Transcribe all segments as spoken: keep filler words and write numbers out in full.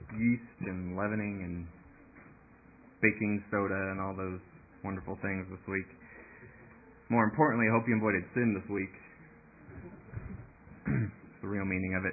yeast and leavening and baking soda and all those wonderful things this week. More importantly, I hope you avoided sin this week. It's the real meaning of it.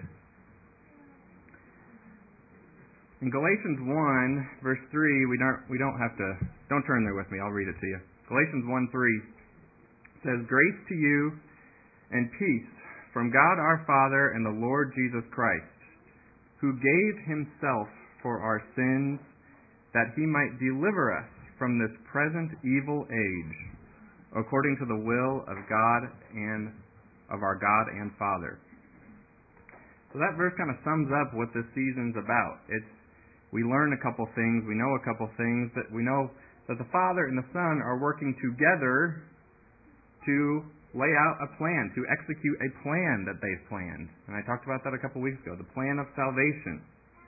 In Galatians one, verse three, we don't we don't have to don't turn there with me, I'll read it to you. Galatians one three says, "Grace to you and peace from God our Father and the Lord Jesus Christ, who gave himself for our sins, that he might deliver us from this present evil age, according to the will of God and of our God and Father." So that verse kind of sums up what this season's about. It's we learn a couple things, we know a couple things, that we know that the Father and the Son are working together to lay out a plan, to execute a plan that they've planned. And I talked about that a couple weeks ago, the plan of salvation.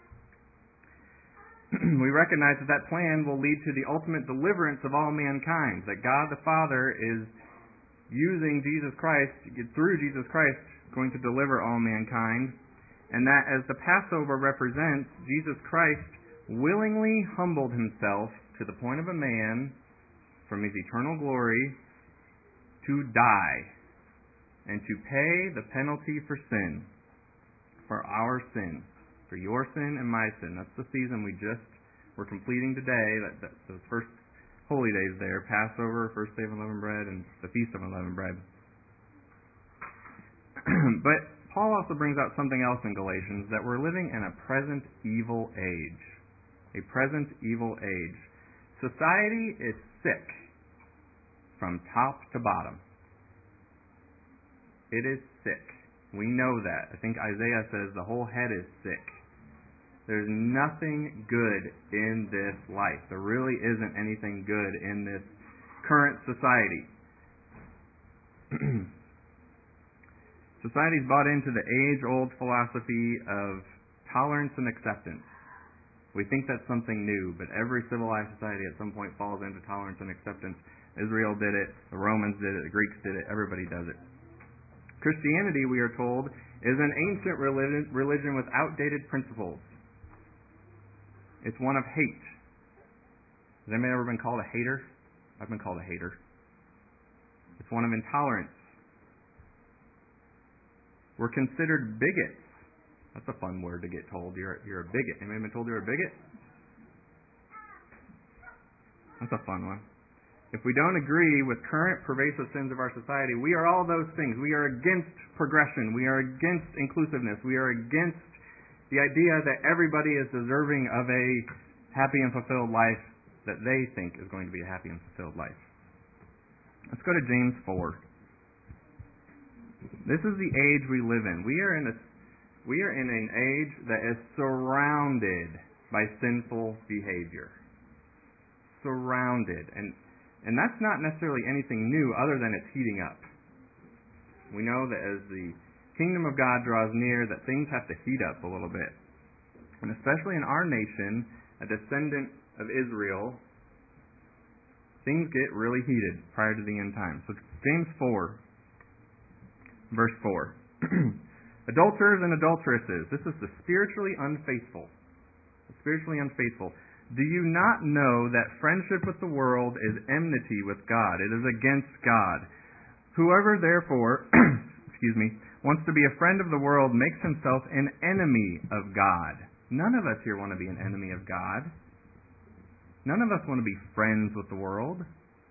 We recognize that that plan will lead to the ultimate deliverance of all mankind, that God the Father is using Jesus Christ, through Jesus Christ, going to deliver all mankind, and that as the Passover represents, Jesus Christ willingly humbled himself to the point of a man from his eternal glory to die and to pay the penalty for sin, for our sin, for your sin and my sin. That's the season we just were completing today, that, that those first holy days there, Passover, first day of unleavened bread, and the Feast of Unleavened Bread. But Paul also brings out something else in Galatians, that we're living in a present evil age. A present evil age. Society is sick from top to bottom. It is sick. We know that. I think Isaiah says the whole head is sick. There's nothing good in this life. There really isn't anything good in this current society. Society's bought into the age-old philosophy of tolerance and acceptance. We think that's something new, but every civilized society at some point falls into tolerance and acceptance. Israel did it, the Romans did it, the Greeks did it, everybody does it. Christianity, we are told, is an ancient religion, religion with outdated principles. It's one of hate. Has anybody ever been called a hater? I've been called a hater. It's one of intolerance. We're considered bigots. That's a fun word to get told. You're, you're a bigot. Anybody been told you're a bigot? That's a fun one. If we don't agree with current pervasive sins of our society, we are all those things. We are against progression. We are against inclusiveness. We are against the idea that everybody is deserving of a happy and fulfilled life that they think is going to be a happy and fulfilled life. Let's go to James four. This is the age we live in. We are in a we are in an age that is surrounded by sinful behavior. Surrounded. And and that's not necessarily anything new other than it's heating up. We know that as the kingdom of God draws near, that things have to heat up a little bit. And especially in our nation, a descendant of Israel, things get really heated prior to the end time. So James four, verse four. Adulterers and adulteresses, this is the spiritually unfaithful. The spiritually unfaithful. Do you not know that friendship with the world is enmity with God? It is against God. Whoever therefore, excuse me, wants to be a friend of the world makes himself an enemy of God. None of us here want to be an enemy of God. None of us want to be friends with the world.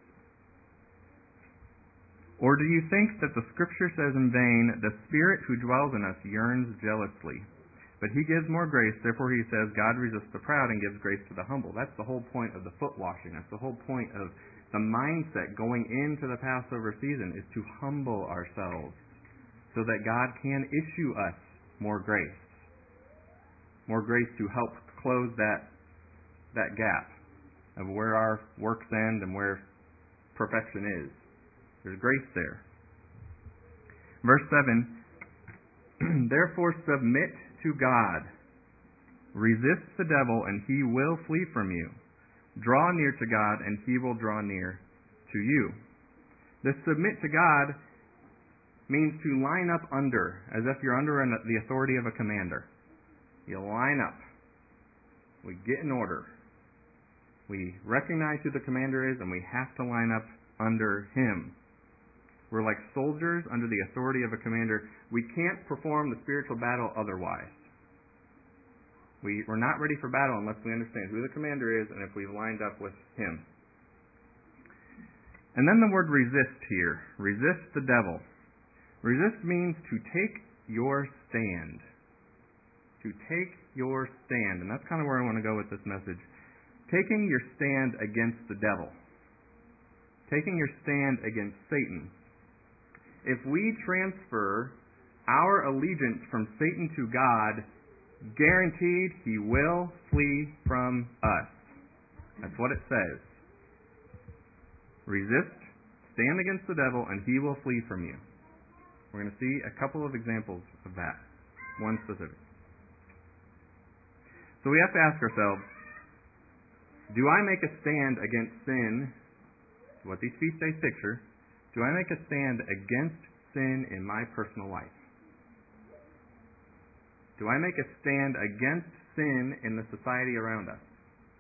Or do you think that the Scripture says in vain, the Spirit who dwells in us yearns jealously? But He gives more grace, therefore He says, God resists the proud and gives grace to the humble. That's the whole point of the foot washing. That's the whole point of the mindset going into the Passover season, is to humble ourselves so that God can issue us more grace. More grace to help close that, that gap of where our works end and where perfection is. There's grace there. Verse seven, therefore submit to God. Resist the devil and he will flee from you. Draw near to God and he will draw near to you. This submit to God means to line up under, as if you're under an, the authority of a commander. You line up. We get in order. We recognize who the commander is, and we have to line up under him. We're like soldiers under the authority of a commander. We can't perform the spiritual battle otherwise. We, we're not ready for battle unless we understand who the commander is and if we've lined up with him. And then the word resist here. Resist the devil. Resist means to take your stand. To take your stand. And that's kind of where I want to go with this message. Taking your stand against the devil. Taking your stand against Satan. If we transfer our allegiance from Satan to God, guaranteed he will flee from us. That's what it says. Resist, stand against the devil, and he will flee from you. We're going to see a couple of examples of that. One specific. So we have to ask ourselves, do I make a stand against sin, what these feast days picture? Do I make a stand against sin in my personal life? Do I make a stand against sin in the society around us?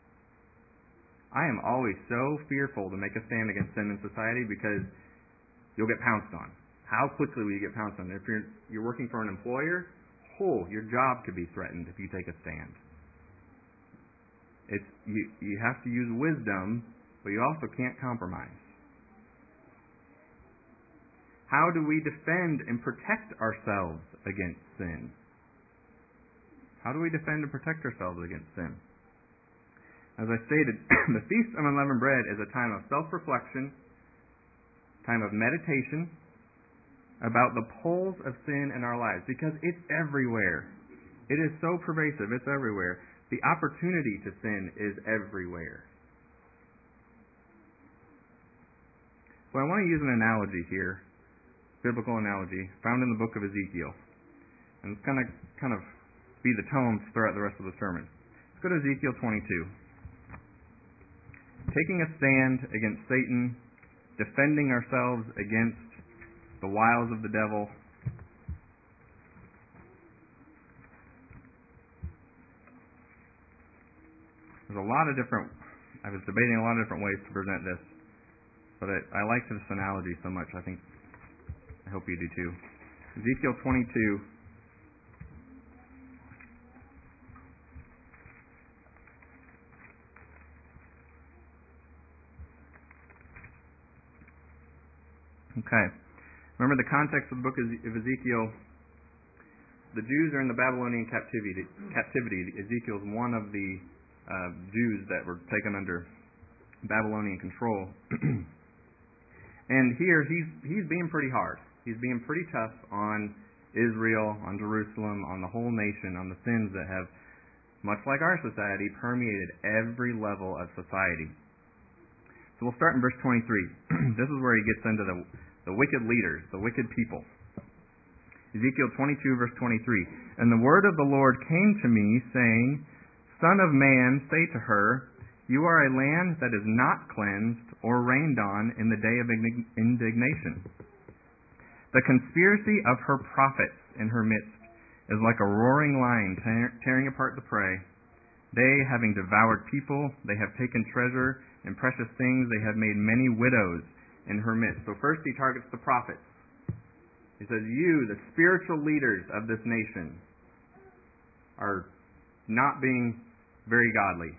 I am always so fearful to make a stand against sin in society because you'll get pounced on. How quickly will you get pounced on? If you're, you're working for an employer, oh, your job could be threatened if you take a stand. It's, you, you have to use wisdom, but you also can't compromise. How do we defend and protect ourselves against sin? How do we defend and protect ourselves against sin? As I stated, the Feast of Unleavened Bread is a time of self-reflection, time of meditation about the pulls of sin in our lives, because it's everywhere. It is so pervasive, it's everywhere. The opportunity to sin is everywhere. So I want to use an analogy here, biblical analogy, found in the book of Ezekiel. And it's going to kind of be the tone throughout the rest of the sermon. Let's go to Ezekiel twenty-two. Taking a stand against Satan, defending ourselves against the wiles of the devil. There's a lot of different, I was debating a lot of different ways to present this, but I, I like this analogy so much, I think, I hope you do too. Ezekiel twenty-two. Okay. Remember the context of the book of Ezekiel. The Jews are in the Babylonian captivity. captivity. Ezekiel is one of the uh, Jews that were taken under Babylonian control. And here he's he's being pretty hard. He's being pretty tough on Israel, on Jerusalem, on the whole nation, on the sins that have, much like our society, permeated every level of society. So we'll start in verse twenty-three. This is where he gets into the, the wicked leaders, the wicked people. Ezekiel twenty-two, verse twenty-three. And the word of the Lord came to me, saying, Son of man, say to her, You are a land that is not cleansed or rained on in the day of indignation. The conspiracy of her prophets in her midst is like a roaring lion tearing apart the prey. They, having devoured people, they have taken treasure and precious things. They have made many widows in her midst. So first he targets the prophets. He says, you, the spiritual leaders of this nation, are not being very godly.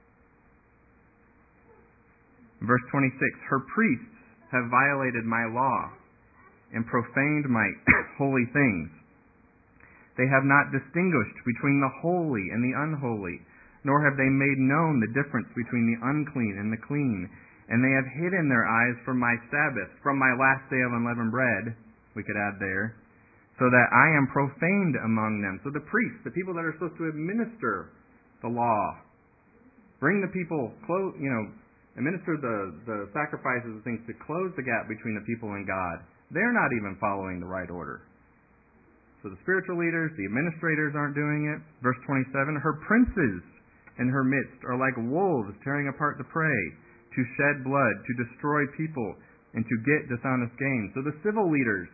Verse twenty-six, her priests have violated my law and profaned my holy things. They have not distinguished between the holy and the unholy, nor have they made known the difference between the unclean and the clean. And they have hidden their eyes from my Sabbath, from my last day of unleavened bread, we could add there, so that I am profaned among them. So the priests, the people that are supposed to administer the law, bring the people, close, you know, administer the, the sacrifices and things to close the gap between the people and God, they're not even following the right order. So the spiritual leaders, the administrators aren't doing it. Verse twenty-seven, her princes in her midst are like wolves tearing apart the prey, to shed blood, to destroy people, and to get dishonest gain. So the civil leaders,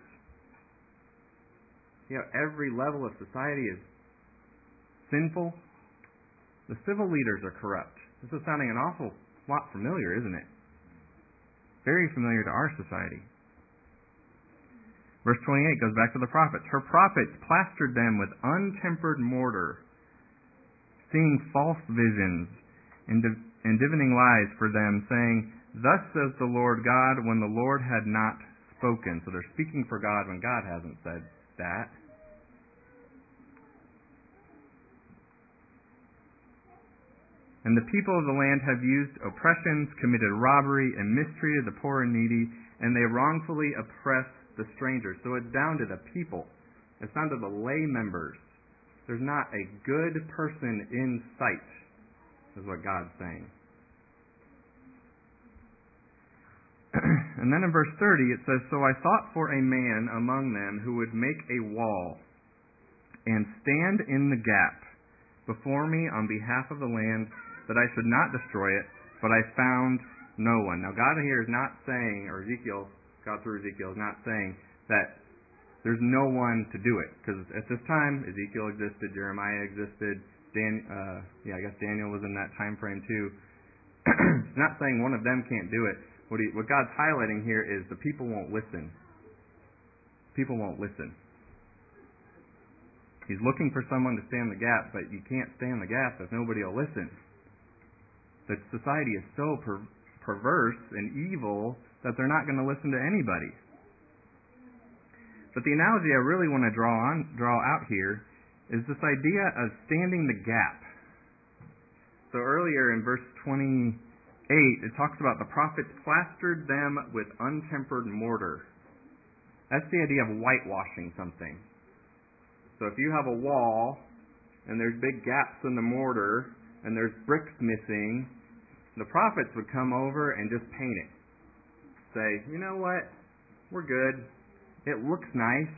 you know, every level of society is sinful, The civil leaders are corrupt. This is sounding an awful lot familiar, isn't it? Very familiar to our society. Verse twenty-eight goes back to the prophets. Her prophets plastered them with untempered mortar, seeing false visions and, div- and divining lies for them, saying, Thus says the Lord God, when the Lord had not spoken. So they're speaking for God when God hasn't said that. And the people of the land have used oppressions, committed robbery, and mistreated the poor and needy, and they wrongfully oppress the strangers. So it's down to the people. It's down to the lay members. There's not a good person in sight, is what God's saying. And then in verse thirty it says, So I sought for a man among them who would make a wall and stand in the gap before me on behalf of the land, that I should not destroy it, but I found no one. Now God here is not saying, or Ezekiel, God through Ezekiel is not saying that there's no one to do it. Because at this time, Ezekiel existed, Jeremiah existed, Dan, uh, yeah, I guess Daniel was in that time frame too. It's not saying one of them can't do it. What, he, what God's highlighting here is the people won't listen. People won't listen. He's looking for someone to stand the gap, but you can't stand the gap if nobody will listen. The society is so per- perverse and evil that they're not going to listen to anybody. But the analogy I really want to draw on, draw out here is this idea of standing the gap. So earlier in verse twenty-eight, it talks about the prophets plastered them with untempered mortar. That's the idea of whitewashing something. So if you have a wall and there's big gaps in the mortar and there's bricks missing, the prophets would come over and just paint it. Say, you know what? We're good. It looks nice.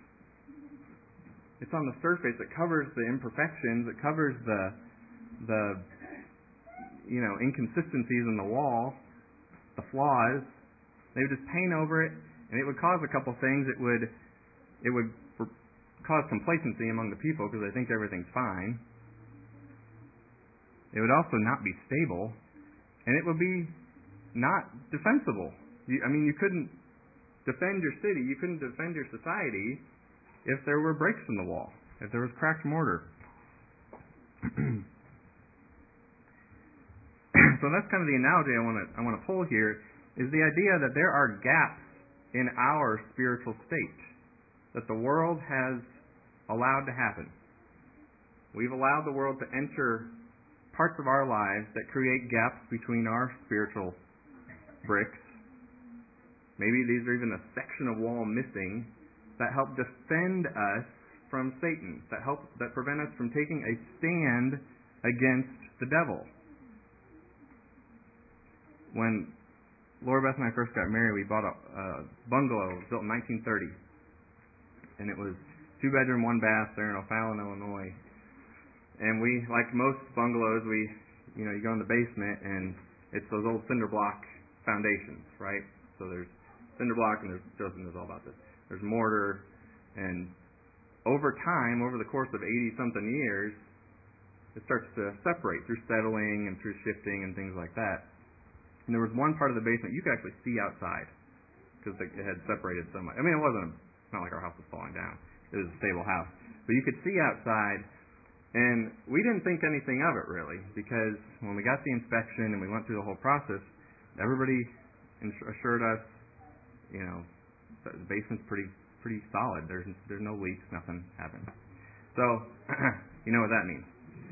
It's on the surface. It covers the imperfections. It covers the the you know inconsistencies in the wall, the flaws. They would just paint over it, and it would cause a couple things. It would it would cause complacency among the people because they think everything's fine. It would also not be stable, and it would be not defensible. You, I mean, you couldn't defend your city, you couldn't defend your society if there were breaks in the wall, if there was cracked mortar. So that's kind of the analogy I want to I want to pull here, is the idea that there are gaps in our spiritual state that the world has allowed to happen. We've allowed the world to enter parts of our lives that create gaps between our spiritual bricks. Maybe these are even a section of wall missing that help defend us from Satan, that help that prevent us from taking a stand against the devil. When Laura Beth and I first got married, we bought a, a bungalow built in nineteen thirty, and it was two bedroom, one bath there in O'Fallon, Illinois. And we, like most bungalows, we, you know, you go in the basement and it's those old cinder block foundations, right? So there's cinder block, and there's, Joseph knows all about this. There's mortar, and over time, over the course of eighty-something years, it starts to separate through settling and through shifting and things like that. And there was one part of the basement you could actually see outside because it had separated so much. I mean, it wasn't, it's not like our house was falling down. It was a stable house. But you could see outside, and we didn't think anything of it really, because when we got the inspection and we went through the whole process, everybody assured us, you know, the basement's pretty pretty solid. There's there's no leaks, nothing happened. So, you know what that means.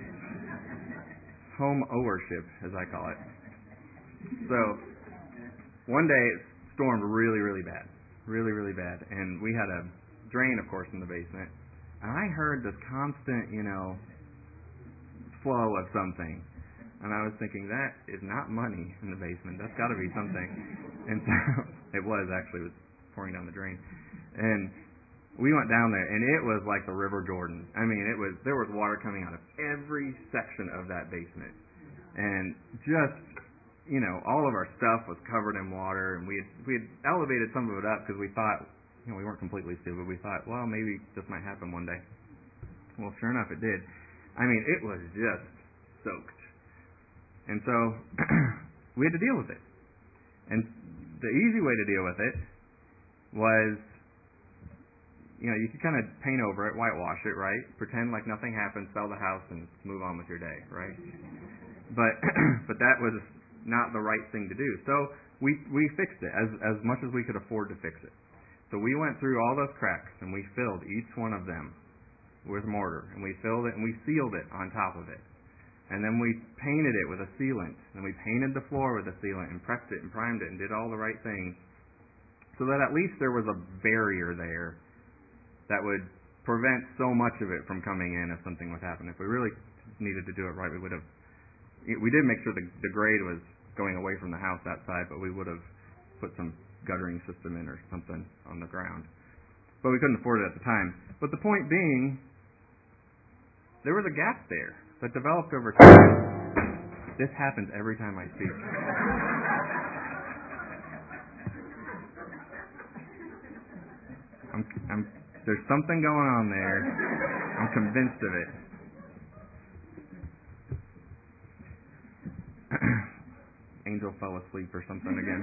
Home ownership, as I call it. So, one day it stormed really, really bad. Really, really bad. And we had a drain, of course, in the basement. And I heard this constant, you know, flow of something. And I was thinking, that is not money in the basement. That's got to be something. And so, it was actually, it was pouring down the drain. And we went down there, and it was like the River Jordan. I mean, it was, there was water coming out of every section of that basement. And just, you know, all of our stuff was covered in water, and we had, we had elevated some of it up because we thought, you know, we weren't completely stupid. We thought, well, maybe this might happen one day. Well, sure enough, it did. I mean, it was just soaked. And so we had to deal with it. And the easy way to deal with it was, you know, you could kind of paint over it, whitewash it, right? Pretend like nothing happened, sell the house, and move on with your day, right? But but that was not the right thing to do. So we we fixed it as as much as we could afford to fix it. So we went through all those cracks and we filled each one of them with mortar, and we filled it and we sealed it on top of it. And then we painted it with a sealant, and we painted the floor with a sealant and prepped it and primed it and did all the right things so that at least there was a barrier there that would prevent so much of it from coming in if something would happen. If we really needed to do it right, we would have. We did make sure the, the grade was going away from the house that side, but we would have put some guttering system in or something on the ground. But we couldn't afford it at the time. But the point being, there was a gap there that developed over time. This happens every time I speak. I'm, I'm, there's something going on there. I'm convinced of it. Angel fell asleep or something again.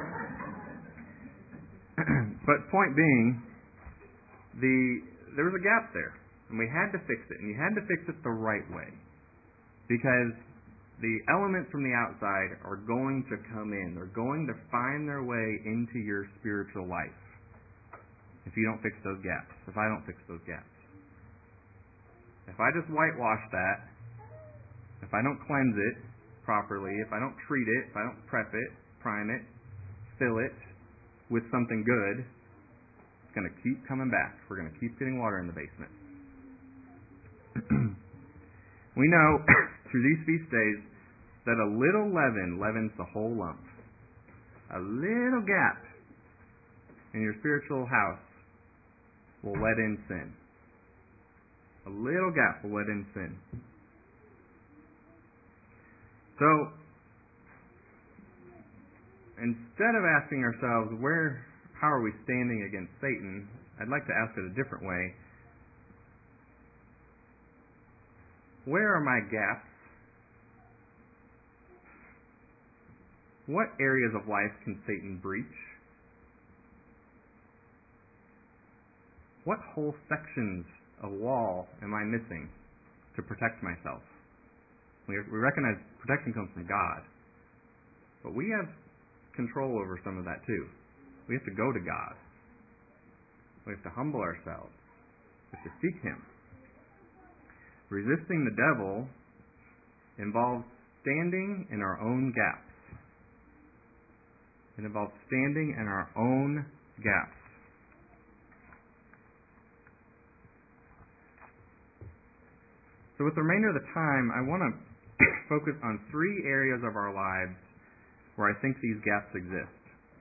But point being, the there was a gap there, and we had to fix it, and you had to fix it the right way, because the elements from the outside are going to come in. They're going to find their way into your spiritual life if you don't fix those gaps, if I don't fix those gaps. If I just whitewash that, if I don't cleanse it properly, if I don't treat it, if I don't prep it, prime it, fill it with something good, it's going to keep coming back. We're going to keep getting water in the basement. We know through these feast days that a little leaven leavens the whole lump. A little gap in your spiritual house will let in sin. A little gap will let in sin. So, instead of asking ourselves, where, how are we standing against Satan, I'd like to ask it a different way. Where are my gaps? What areas of life can Satan breach? What whole sections of wall am I missing to protect myself? We, we recognize protection comes from God, but we have control over some of that too. We have to go to God. We have to humble ourselves. We have to seek Him. Resisting the devil involves standing in our own gaps. It involves standing in our own gaps. So with the remainder of the time, I want to focus on three areas of our lives where I think these gaps exist.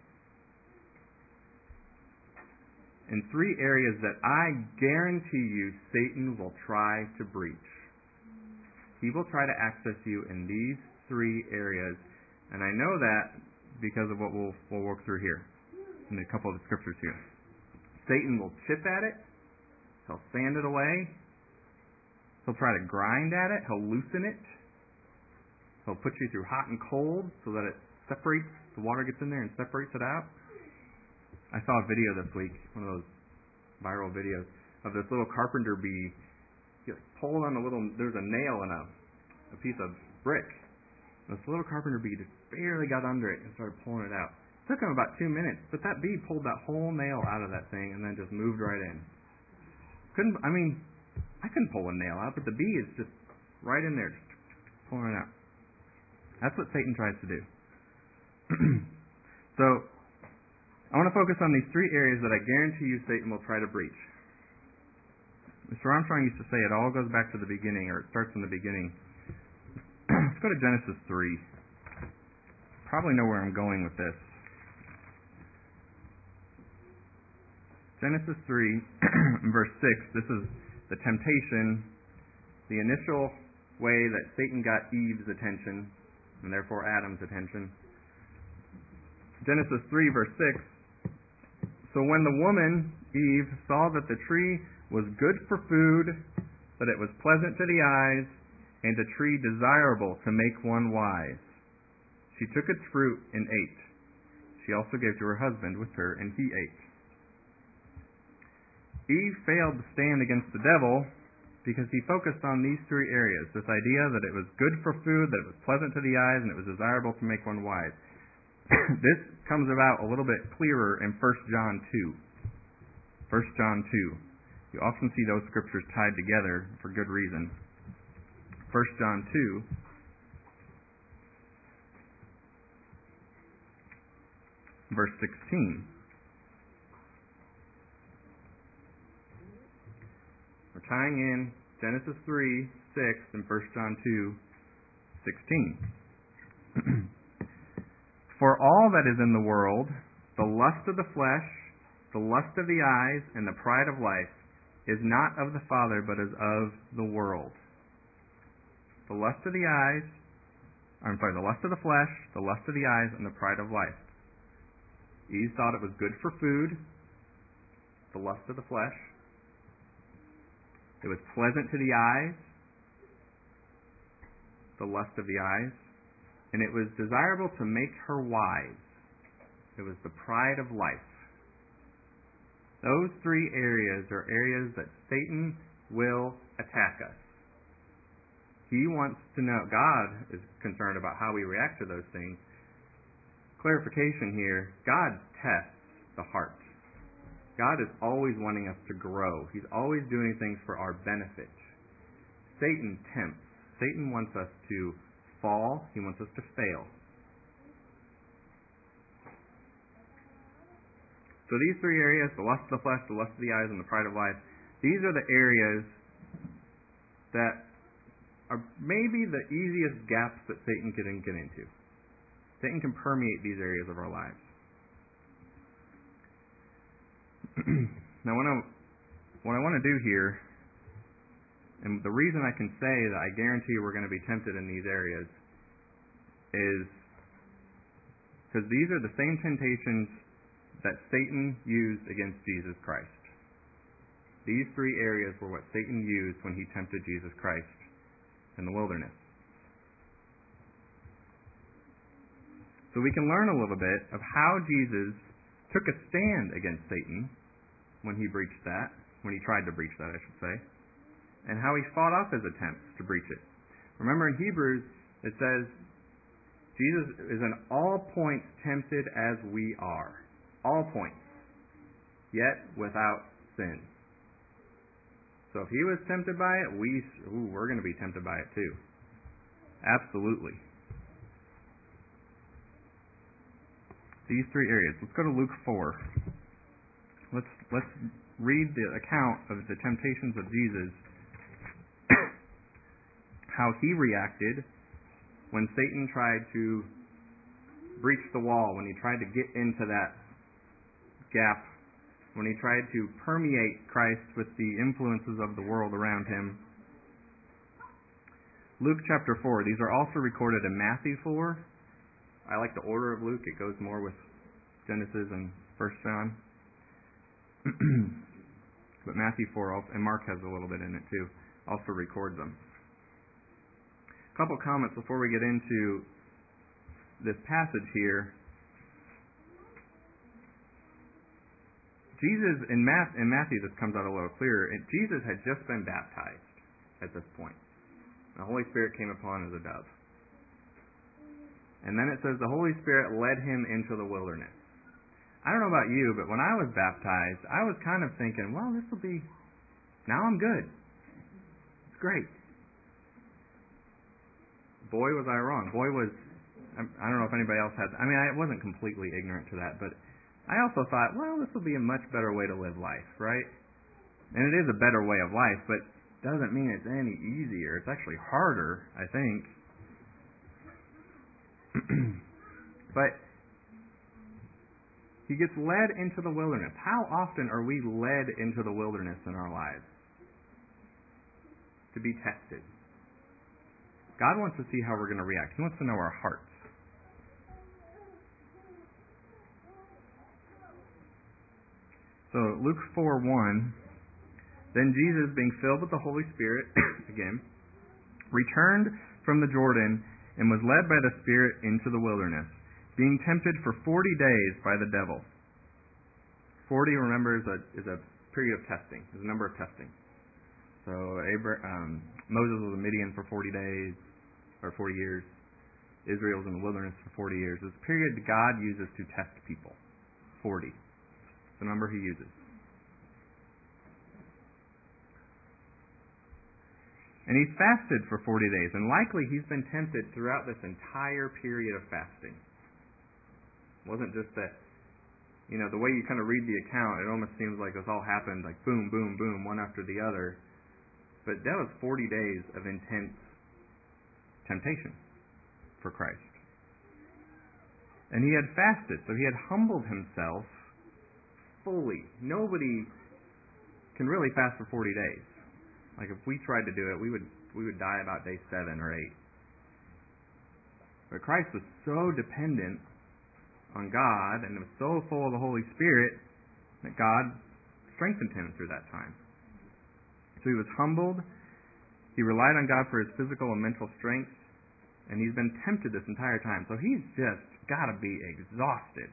In three areas that I guarantee you Satan will try to breach. He will try to access you in these three areas, and I know that because of what we'll, we'll work through here in a couple of the scriptures here. Satan will chip at it. He'll sand it away. He'll try to grind at it. He'll loosen it. He'll put you through hot and cold so that it separates, the water gets in there and separates it out. I saw a video this week, one of those viral videos, of this little carpenter bee pulling on a little, there's a nail in a, a piece of brick. And this little carpenter bee just barely got under it and started pulling it out. It took him about two minutes, but that bee pulled that whole nail out of that thing and then just moved right in. Couldn't, I mean, I couldn't pull a nail out, but the bee is just right in there, pulling it out. That's what Satan tries to do. So, I want to focus on these three areas that I guarantee you Satan will try to breach. Mister Armstrong used to say it all goes back to the beginning, or it starts in the beginning. Let's go to Genesis three. Probably know where I'm going with this. Genesis three, verse six. This is the temptation, the initial way that Satan got Eve's attention, and therefore Adam's attention. Genesis three, verse six. So when the woman, Eve, saw that the tree was good for food, that it was pleasant to the eyes, and a tree desirable to make one wise. She took its fruit and ate. She also gave to her husband with her, and he ate. Eve failed to stand against the devil because he focused on these three areas. This idea that it was good for food, that it was pleasant to the eyes, and it was desirable to make one wise. This comes about a little bit clearer in First John two. First John two. You often see those scriptures tied together for good reason. First John two. Verse sixteen. We're tying in Genesis three, six, and First John two, sixteen. For all that is in the world, the lust of the flesh, the lust of the eyes, and the pride of life, is not of the Father, but is of the world. The lust of the eyes, I'm sorry, the lust of the flesh, the lust of the eyes, and the pride of life. Eve thought it was good for food, the lust of the flesh. It was pleasant to the eyes, the lust of the eyes. And it was desirable to make her wise. It was the pride of life. Those three areas are areas that Satan will attack us. He wants to know, God is concerned about how we react to those things. Clarification here, God tests the heart. God is always wanting us to grow. He's always doing things for our benefit. Satan tempts. Satan wants us to fall. He wants us to fail. So these three areas, the lust of the flesh, the lust of the eyes, and the pride of life, these are the areas that are maybe the easiest gaps that Satan can get into. Satan can permeate these areas of our lives. Now, what I, what I want to do here, and the reason I can say that I guarantee we're going to be tempted in these areas, is because these are the same temptations that Satan used against Jesus Christ. These three areas were what Satan used when he tempted Jesus Christ in the wilderness. So we can learn a little bit of how Jesus took a stand against Satan when he breached that, when he tried to breach that, I should say, and how he fought off his attempts to breach it. Remember in Hebrews, it says, Jesus is in all points tempted as we are. All points. Yet without sin. So if he was tempted by it, we, ooh, we're going to be tempted by it too. Absolutely. These three areas. Let's go to Luke four. Let's let's read the account of the temptations of Jesus, how he reacted when Satan tried to breach the wall, when he tried to get into that gap, when he tried to permeate Christ with the influences of the world around him. Luke chapter four. These are also recorded in Matthew four. I like the order of Luke. It goes more with Genesis and First John. But Matthew four, also, and Mark has a little bit in it too, also records them. A couple comments before we get into this passage here. Jesus, in, Math, in Matthew, this comes out a little clearer. Jesus had just been baptized at this point. The Holy Spirit came upon as a dove. And then it says the Holy Spirit led him into the wilderness. I don't know about you, but when I was baptized, I was kind of thinking, well, this will be, now I'm good. It's great. Boy, was I wrong. Boy, was, I don't know if anybody else had, I mean, I wasn't completely ignorant to that, but I also thought, well, this will be a much better way to live life, right? And it is a better way of life, but doesn't mean it's any easier. It's actually harder, I think. But he gets led into the wilderness. How often are we led into the wilderness in our lives? To be tested. God wants to see how we're going to react. He wants to know our hearts. So Luke four one, then Jesus, being filled with the Holy Spirit, again, returned from the Jordan and was led by the Spirit into the wilderness, being tempted for forty days by the devil. Forty, remember, is a, is a period of testing, is a number of testing. So Abraham, um, Moses was in Midian for forty days, or forty years. Israel was in the wilderness for forty years. It's a period God uses to test people. forty. It's the number He uses. And He's fasted for forty days, and likely He's been tempted throughout this entire period of fasting. It wasn't just that, you know, the way you kind of read the account, it almost seems like this all happened like boom, boom, boom, one after the other. But that was forty days of intense temptation for Christ. And He had fasted, so He had humbled Himself fully. Nobody can really fast for forty days. Like if we tried to do it, we would we would die about day seven or eight. But Christ was so dependent on God and was so full of the Holy Spirit that God strengthened Him through that time. So He was humbled. He relied on God for His physical and mental strength, and He's been tempted this entire time. So He's just got to be exhausted.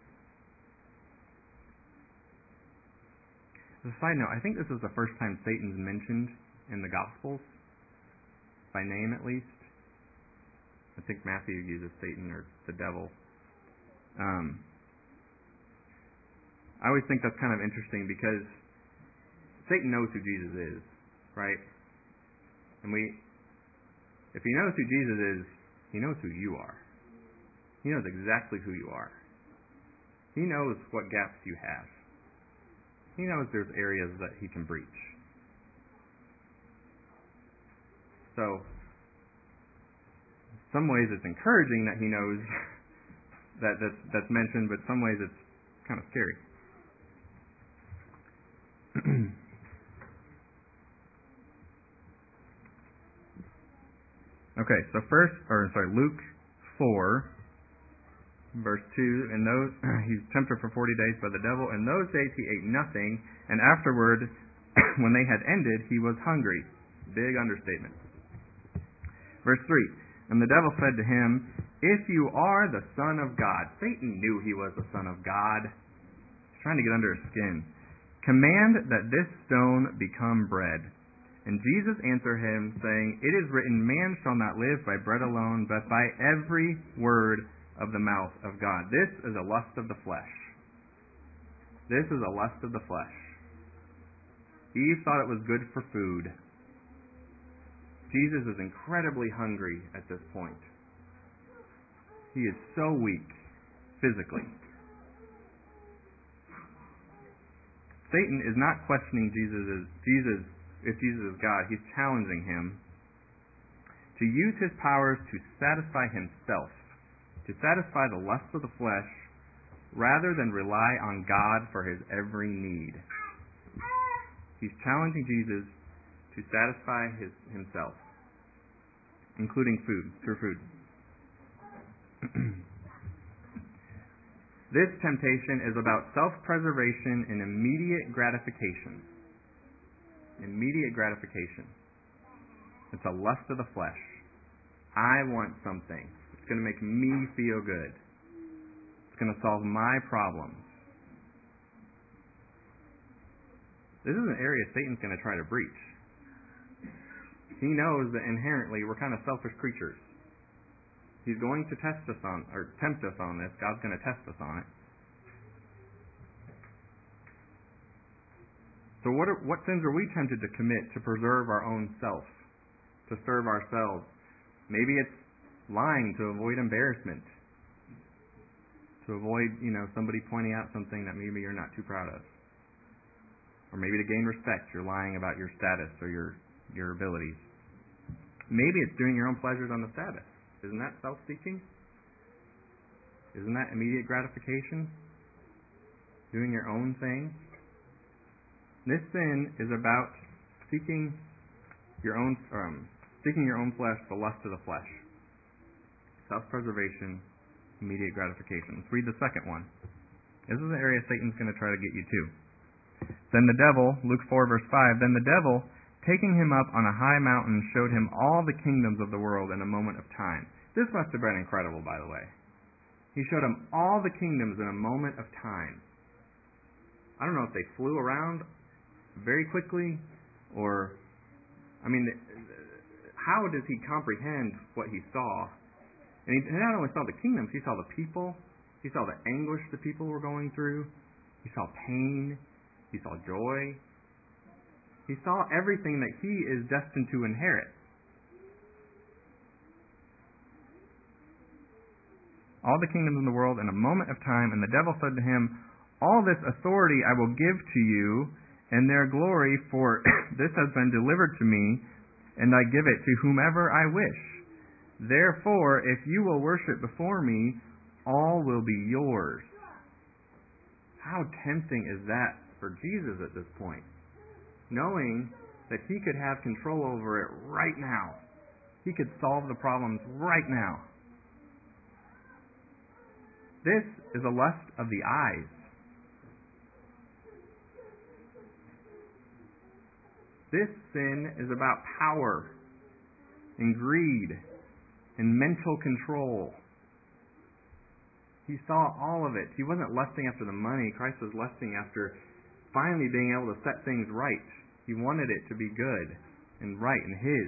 As a side note, I think this is the first time Satan's mentioned in the Gospels, by name at least. I think Matthew uses Satan or the devil. Um, I always think that's kind of interesting because Satan knows who Jesus is, right? And we, if he knows who Jesus is, he knows who you are. He knows exactly who you are. He knows what gaps you have. He knows there's areas that he can breach. So, in some ways it's encouraging that he knows that that's, that's mentioned, but some ways it's kind of scary. Okay, so first, or sorry, Luke four, verse two, and those he's tempted for forty days by the devil. In those days he ate nothing, and afterward, when they had ended, he was hungry. Big understatement. Verse three, and the devil said to him, if you are the Son of God, Satan knew he was the Son of God. He's trying to get under his skin. Command that this stone become bread. And Jesus answered him, saying, it is written, man shall not live by bread alone, but by every word of the mouth of God. This is a lust of the flesh. This is a lust of the flesh. Eve thought it was good for food. Jesus is incredibly hungry at this point. He is so weak physically. Satan is not questioning Jesus, Jesus if Jesus is God. He's challenging him to use his powers to satisfy himself, to satisfy the lusts of the flesh, rather than rely on God for his every need. He's challenging Jesus to satisfy his, himself, including food, through food. This temptation is about self-preservation and immediate gratification. Immediate gratification. It's a lust of the flesh. I want something. It's going to make me feel good. It's going to solve my problems. This is an area Satan's going to try to breach. He knows that inherently we're kind of selfish creatures. He's going to test us on, or tempt us on this. God's going to test us on it. So what are, what sins are we tempted to commit to preserve our own self, to serve ourselves? Maybe it's lying to avoid embarrassment, to avoid, you know, somebody pointing out something that maybe you're not too proud of. Or maybe to gain respect, you're lying about your status or your, your abilities. Maybe it's doing your own pleasures on the Sabbath. Isn't that self-seeking? Isn't that immediate gratification? Doing your own thing? This sin is about seeking your own, um, seeking your own flesh, the lust of the flesh. Self-preservation, immediate gratification. Let's read the second one. This is the area Satan's going to try to get you to. Then the devil, Luke four verse five, then the devil taking him up on a high mountain, showed him all the kingdoms of the world in a moment of time. This must have been incredible, by the way. He showed him all the kingdoms in a moment of time. I don't know if they flew around very quickly, or, I mean, how does he comprehend what he saw? And he not only saw the kingdoms, he saw the people. He saw the anguish the people were going through. He saw pain. He saw joy. He saw everything that he is destined to inherit. All the kingdoms in the world in a moment of time, and the devil said to him, all this authority I will give to you, and their glory, for this has been delivered to me, and I give it to whomever I wish. Therefore, if you will worship before me, all will be yours. How tempting is that for Jesus at this point? Knowing that he could have control over it right now. He could solve the problems right now. This is a lust of the eyes. This sin is about power and greed and mental control. He saw all of it. He wasn't lusting after the money. Christ was lusting after finally being able to set things right. He wanted it to be good and right and his.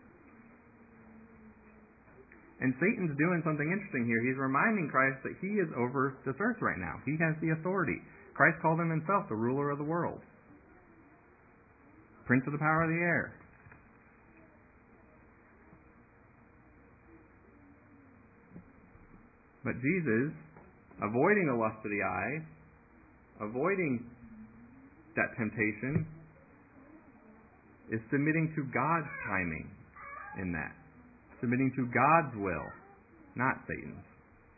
And Satan's doing something interesting here. He's reminding Christ that he is over this earth right now. He has the authority. Christ called him himself the ruler of the world. Prince of the power of the air. But Jesus, avoiding the lust of the eye, avoiding that temptation, is submitting to God's timing in that. Submitting to God's will, not Satan's.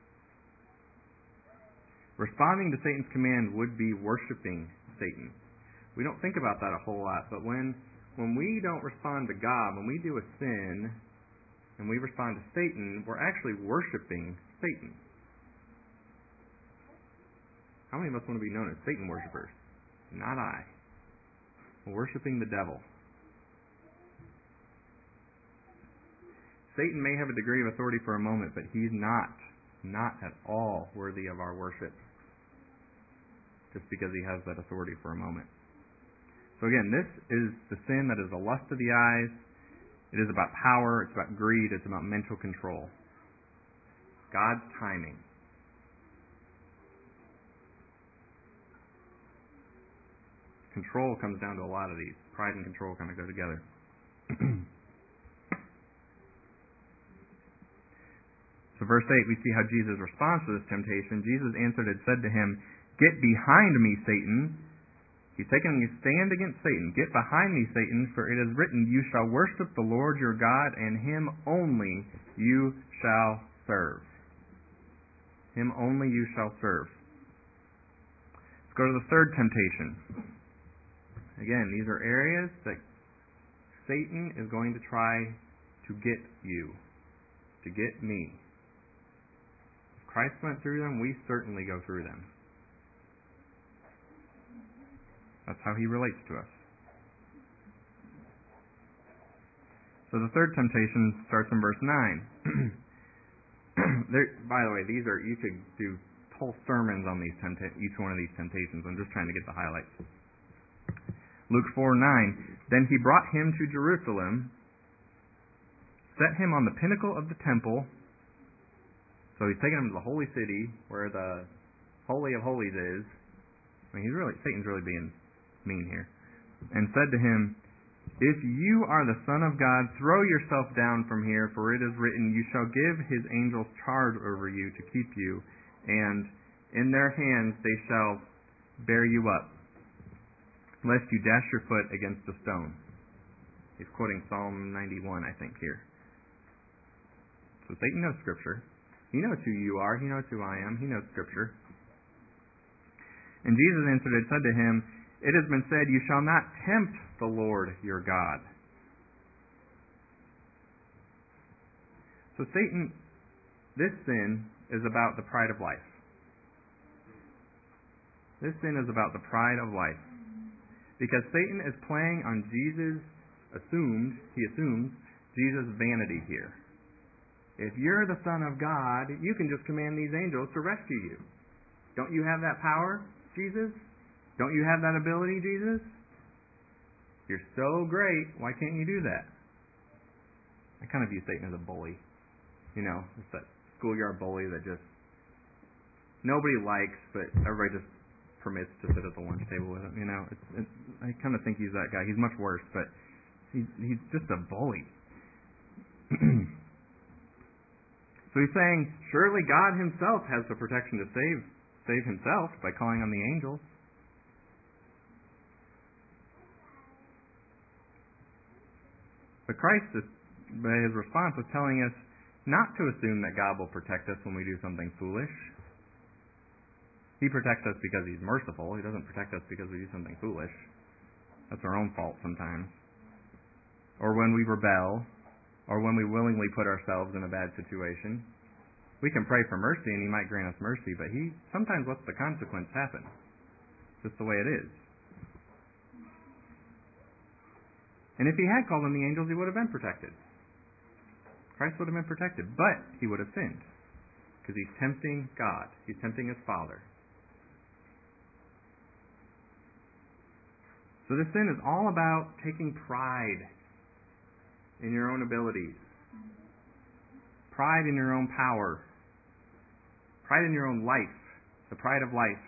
Responding to Satan's command would be worshiping Satan. We don't think about that a whole lot, but when when we don't respond to God, when we do a sin, and we respond to Satan, we're actually worshiping Satan. How many of us want to be known as Satan worshipers? Not I. We're worshiping the devil. Satan may have a degree of authority for a moment, but he's not, not at all worthy of our worship, just because he has that authority for a moment. So again, this is the sin that is the lust of the eyes. It is about power, it's about greed, it's about mental control. God's timing. Control comes down to a lot of these. Pride and control kind of go together. So verse eight, we see how Jesus responds to this temptation. Jesus answered and said to him, "Get behind me, Satan." He's taking a stand against Satan. "Get behind me, Satan, for it is written, you shall worship the Lord your God, and him only you shall serve." Him only you shall serve. Let's go to the third temptation. Again, these are areas that Satan is going to try to get you, to get me. If Christ went through them, we certainly go through them. That's how he relates to us. So the third temptation starts in verse nine. there, by the way, these are you could do whole sermons on these tempta- each one of these temptations. I'm just trying to get the highlights. Luke four nine. Then he brought him to Jerusalem, set him on the pinnacle of the temple. So he's taking him to the holy city, where the Holy of Holies is. I mean, he's really Satan's really being mean here. And said to him, "If you are the Son of God, throw yourself down from here, for it is written, you shall give his angels charge over you to keep you, and in their hands they shall bear you up, lest you dash your foot against a stone." He's quoting Psalm ninety-one, I think, here. So Satan knows Scripture. He knows who you are. He knows who I am. He knows Scripture. And Jesus answered and said to him, "It has been said, you shall not tempt the Lord your God." So Satan, this sin is about the pride of life. This sin is about the pride of life. Because Satan is playing on Jesus' assumed, he assumes, Jesus' vanity here. If you're the Son of God, you can just command these angels to rescue you. Don't you have that power, Jesus? Don't you have that ability, Jesus? You're so great, why can't you do that? I kind of view Satan as a bully. You know, it's that schoolyard bully that just nobody likes, but everybody just permits to sit at the lunch table with him. You know, it's, it's, I kind of think he's that guy. He's much worse, but he's, he's just a bully. So he's saying, surely God himself has the protection to save save himself by calling on the angels. But Christ, is, by his response, was telling us not to assume that God will protect us when we do something foolish. He protects us because he's merciful. He doesn't protect us because we do something foolish. That's our own fault sometimes. Or when we rebel, or when we willingly put ourselves in a bad situation. We can pray for mercy and he might grant us mercy, but he sometimes lets the consequence happen. It's just the way it is. And if he had called on the angels, he would have been protected. Christ would have been protected, but he would have sinned. Because he's tempting God. He's tempting his Father. So this sin is all about taking pride in your own abilities. Pride in your own power. Pride in your own life. The pride of life.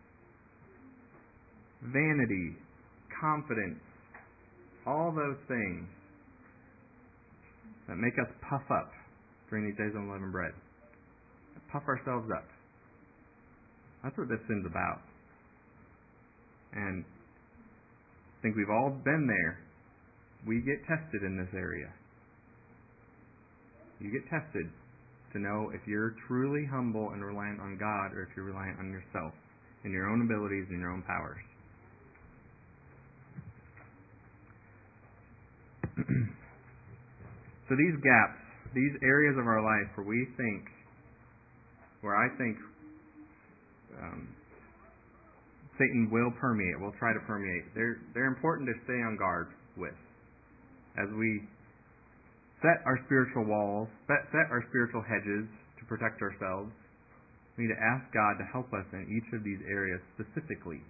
Vanity. Confidence. All those things that make us puff up during these days of unleavened bread. Puff ourselves up. That's what this sin's about. And I think we've all been there. We get tested in this area. You get tested to know if you're truly humble and reliant on God or if you're reliant on yourself and your own abilities and your own powers. So these gaps, these areas of our life where we think, where I think um, Satan will permeate, will try to permeate, they're, they're important to stay on guard with. As we set our spiritual walls, set, set our spiritual hedges to protect ourselves, we need to ask God to help us in each of these areas specifically.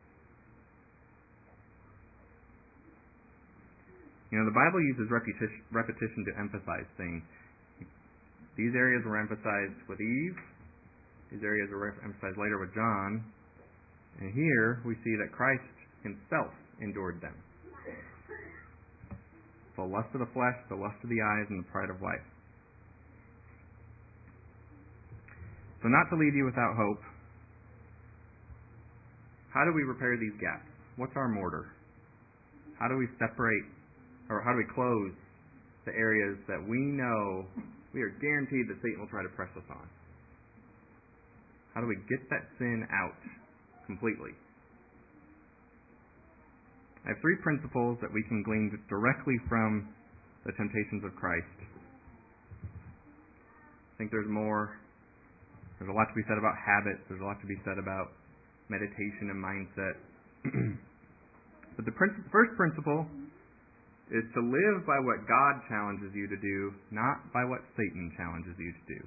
You know, the Bible uses repetition, repetition to emphasize things. These areas were emphasized with Eve. These areas were emphasized later with John. And here we see that Christ himself endured them. The lust of the flesh, the lust of the eyes, and the pride of life. So not to leave you without hope, how do we repair these gaps? What's our mortar? How do we separate, or how do we close the areas that we know we are guaranteed that Satan will try to press us on? How do we get that sin out completely? I have three principles that we can glean directly from the temptations of Christ. I think there's more. There's a lot to be said about habits. There's a lot to be said about meditation and mindset. But the prin- first principle is to live by what God challenges you to do, not by what Satan challenges you to do.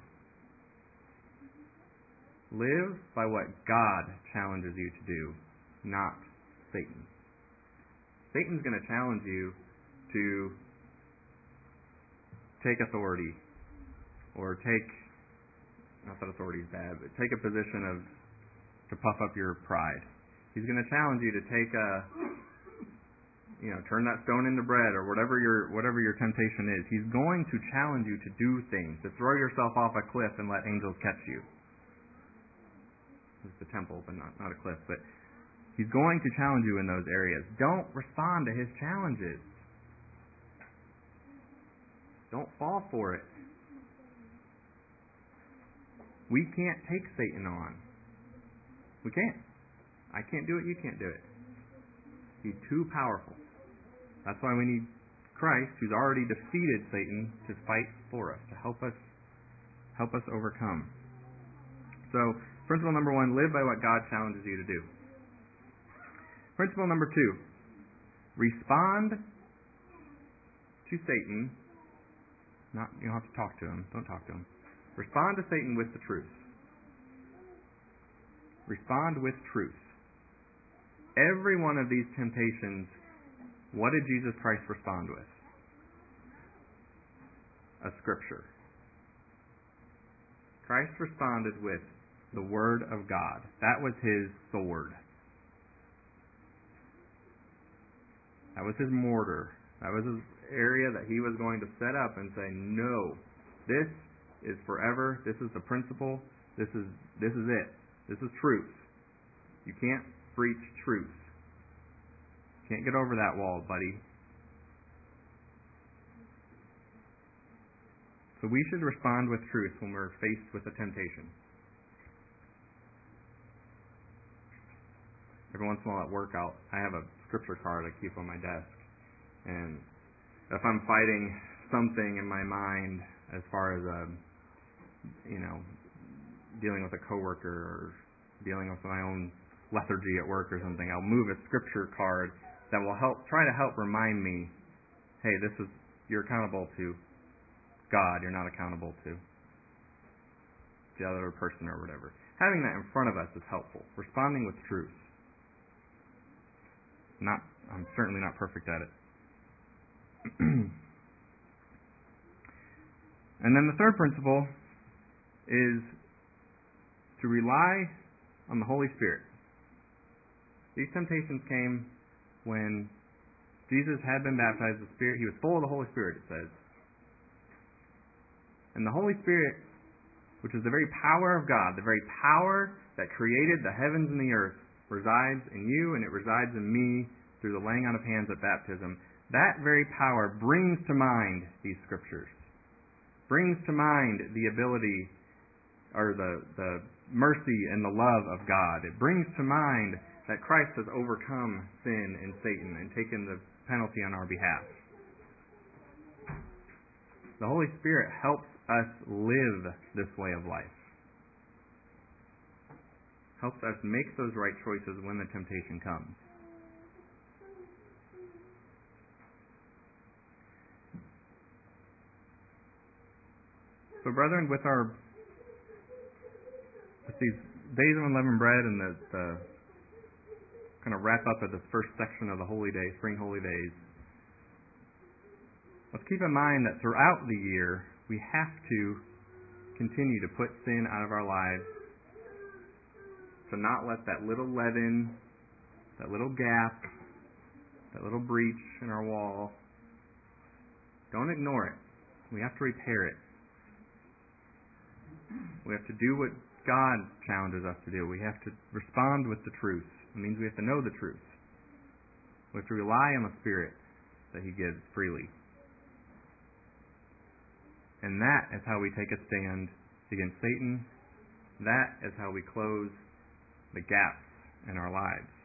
Live by what God challenges you to do, not Satan. Satan's going to challenge you to take authority, or take, not that authority is bad, but take a position of, to puff up your pride. He's going to challenge you to take a, you know, turn that stone into bread, or whatever your whatever your temptation is. He's going to challenge you to do things, to throw yourself off a cliff and let angels catch you. It's the temple, but not, not a cliff. But he's going to challenge you in those areas. Don't respond to his challenges. Don't fall for it. We can't take Satan on. We can't. I can't do it, you can't do it. He's too powerful. That's why we need Christ, who's already defeated Satan, to fight for us, to help us help us overcome. So, principle number one, live by what God challenges you to do. Principle number two, respond to Satan. Not you don't have to talk to him. Don't talk to him. Respond to Satan with the truth. Respond with truth. Every one of these temptations, what did Jesus Christ respond with? A scripture. Christ responded with the Word of God. That was his sword. That was his mortar. That was his area that he was going to set up and say, no, this is forever. This is the principle. This is this is it. This is truth. You can't breach truth. Can't get over that wall, buddy. So we should respond with truth when we're faced with a temptation. Every once in a while at work, I'll, I have a scripture card I keep on my desk. And if I'm fighting something in my mind as far as, a, you know, dealing with a coworker or dealing with my own lethargy at work or something, I'll move a scripture card that will help, try to help remind me, hey, this is, you're accountable to God, you're not accountable to the other person or whatever. Having that in front of us is helpful. Responding with truth. Not, I'm certainly not perfect at it. And then the third principle is to rely on the Holy Spirit. These temptations came when Jesus had been baptized with the Spirit. He was full of the Holy Spirit, it says. And the Holy Spirit, which is the very power of God, the very power that created the heavens and the earth, resides in you and it resides in me through the laying on of hands at baptism. That very power brings to mind these scriptures. Brings to mind the ability or the, the mercy and the love of God. It brings to mind that Christ has overcome sin and Satan and taken the penalty on our behalf. The Holy Spirit helps us live this way of life. Helps us make those right choices when the temptation comes. So, brethren, with our with these days of unleavened bread and the, the kind of wrap up of this first section of the holy days, spring holy days, let's keep in mind that throughout the year we have to continue to put sin out of our lives, to not let that little leaven, that little gap, that little breach in our wall, don't ignore it. We have to repair it. We have to do what God challenges us to do. We have to respond with the truth. It means we have to know the truth. We have to rely on the Spirit that He gives freely. And that is how we take a stand against Satan. That is how we close the gaps in our lives.